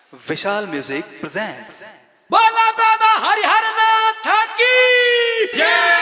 विशाल music presents. बोला बाबा हरिहर नाथ की जय।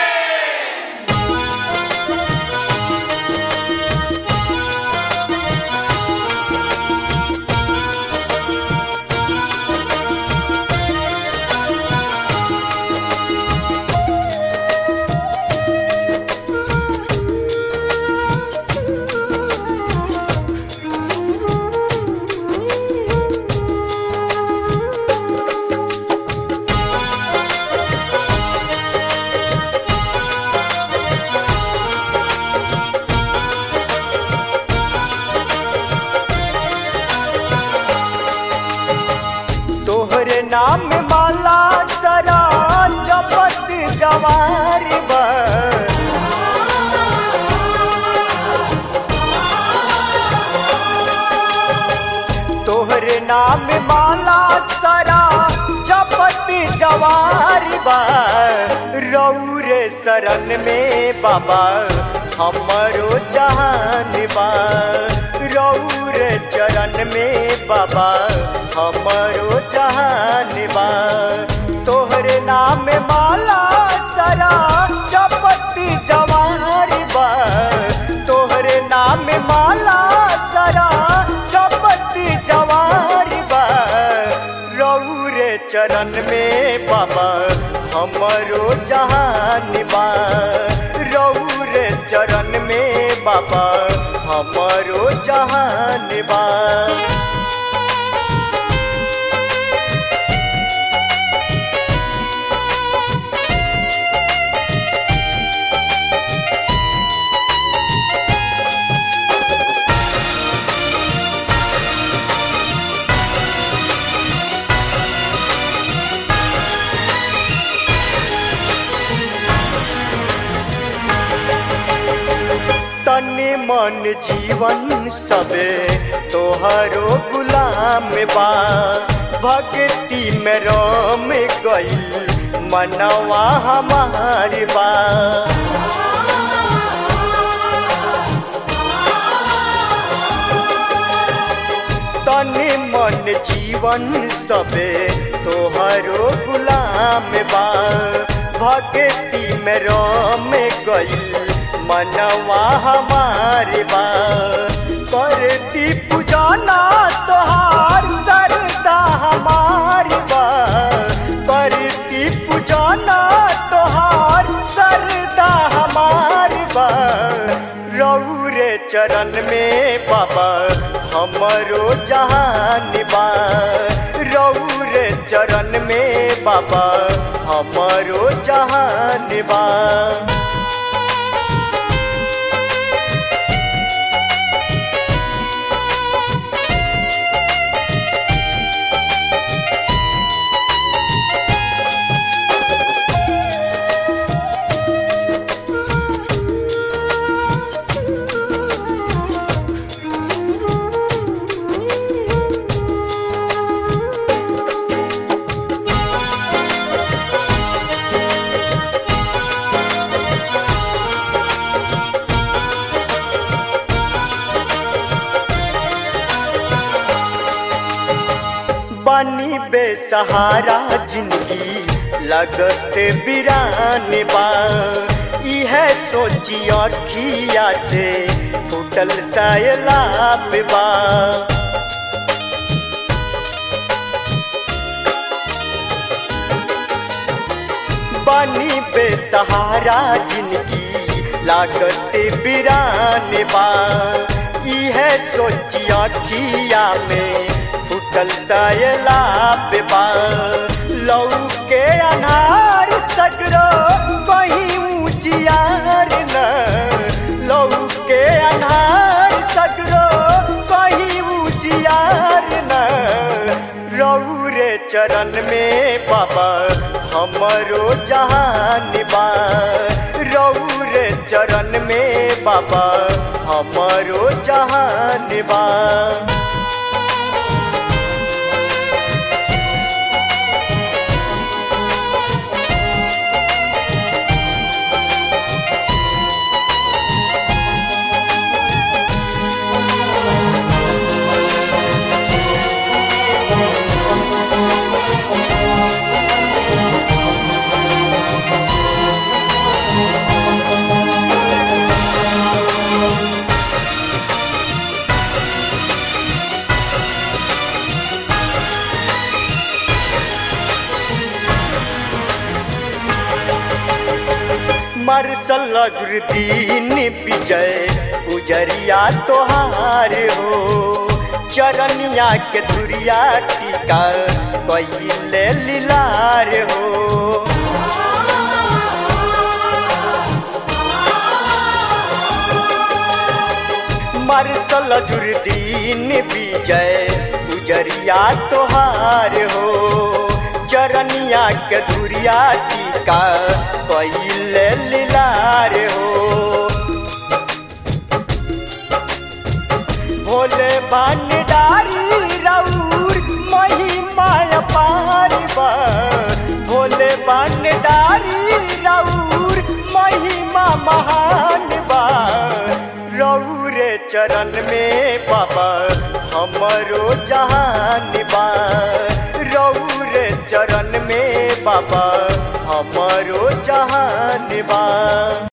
तोहरे नाम माला सरा जपत जवार बा। तोहरे नाम माला सरा जपत जवार बा। रौरे शरण में बाबा हमरो जहान बा। रौरे चरण में बाबा हमरो जहान बा। तोहरे नाम माला सरा जपत जवार बा। तोहरे नाम माला सरा जपत जवार बा। रौरे चरण में बाबा हमरो जहान बा। रौरे चरण में बाबा हमरो जहान बा। तन मन जीवन सबे तोहरो गुलाम बा। भक्ति में राम गइल मनवा हमार बा। तन मन जीवन सबे तोहरो गुलाम बा। भक्ति में राम गइल मनवा हमार बा। करती पुजाना तोहार सरदा हमार बा। करती पुजाना तोहार सरदा हमार बा। रौरे चरण में बाबा हमरो जहान बा। रौरे चरण में बाबा हमरो जहान बा। बानी बेसहारा जिंदगी लगत बिरान बा। इहे सोची अखिया से फूटल सैलाब बा। बानी बेसहारा जिंदगी लागत बिरान बा। इहे सोची अखिया में फूटल सैलाब बा। लौके अनार सगरो कहीं उजियार न। लौके अनार सगरो कहीं उजियार न। रौरे चरण में बाबा हमरो जहान बा। रौरे चरण में बाबा हमरो जहान बा। मार्शल अजरुद्दीन विजय पुजरिया तोहार हो चरनिया के धुरिया टीका कइले लीलार हो मार्शल अजरुद्दीन विजय पुजरिया तोहार हो चरनिया के धुरिया टीका कइले लीलार हो भोले भंडारी रउर महिमा अपार बा भोले भंडारी रउर महिमा महान बा रउरे चरण में बाबा हमरो जहान बा रउरे चरण में बाबा हमरो जहान बा।